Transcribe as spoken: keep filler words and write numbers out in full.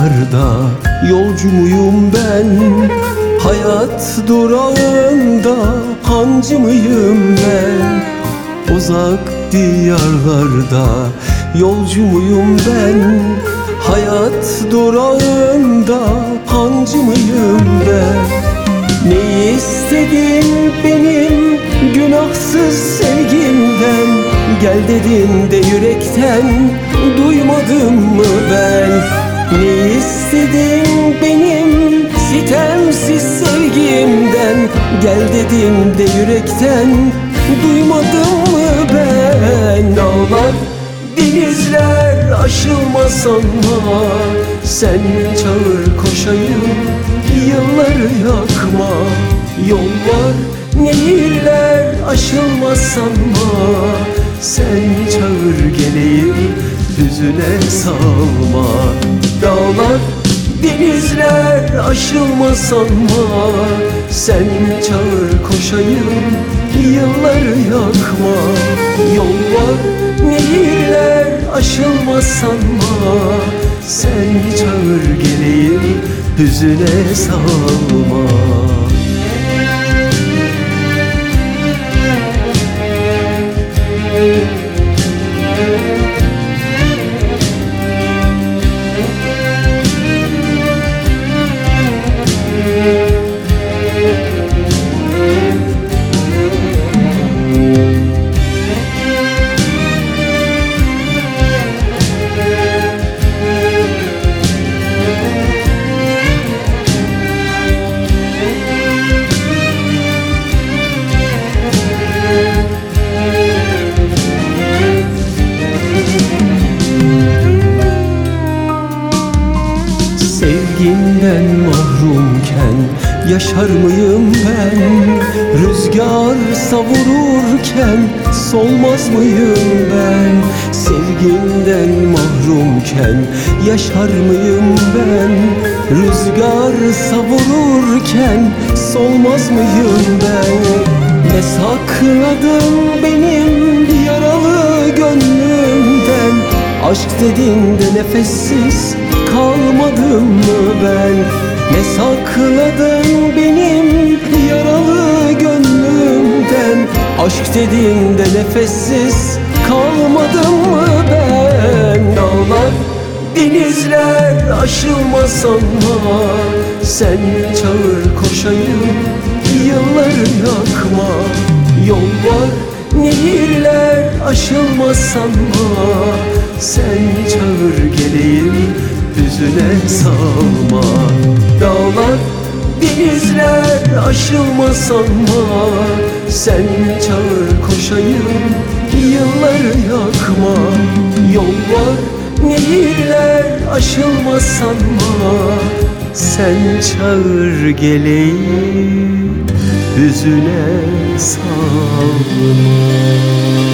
diyarlarda yolcu muyum ben? Hayat durağında hancı mıyım ben? Uzak diyarlarda yolcu muyum ben? Hayat durağında hancı mıyım ben? Ne istedin benim günahsız sevgimden? Gel dedin de yürekten duymadım mı ben? Ne istedin benim sitemsiz sevgimden? Gel dedim de yürekten duymadım mı ben? Dağlar, denizler aşılmaz ama sen çağır koşayım, yılları yakma. Yollar, nehirler aşılmaz sanma, sen çağır geleyim, hüzüne salma. Dağlar, denizler aşılmaz sanma, sen çağır koşayım, yılları yakma. Yollar, nehirler aşılmaz sanma, sen çağır geleyim, hüzüne salma. Sevginden mahrumken yaşar mıyım ben? Rüzgar savururken solmaz mıyım ben? Sevginden mahrumken yaşar mıyım ben? Rüzgar savururken solmaz mıyım ben? Ne sakladın benim yaralı gönlümden? Aşk dedin de nefessiz kalmadım mı ben? Ne sakladın benim yaralı gönlümden? Aşk dedin de nefessiz kalmadım mı ben? Dağlar, denizler aşılmaz sanma, sen çağır koşayım, yılları yakma. Yollar, nehirler aşılmaz sanma, sen çağır geleyim, hüzüne salma. Dağlar, denizler aşılmaz sanma, sen çağır koşayım, yılları yakma. Yollar, nehirler aşılmaz sanma, sen çağır geleyim, hüzüne salma.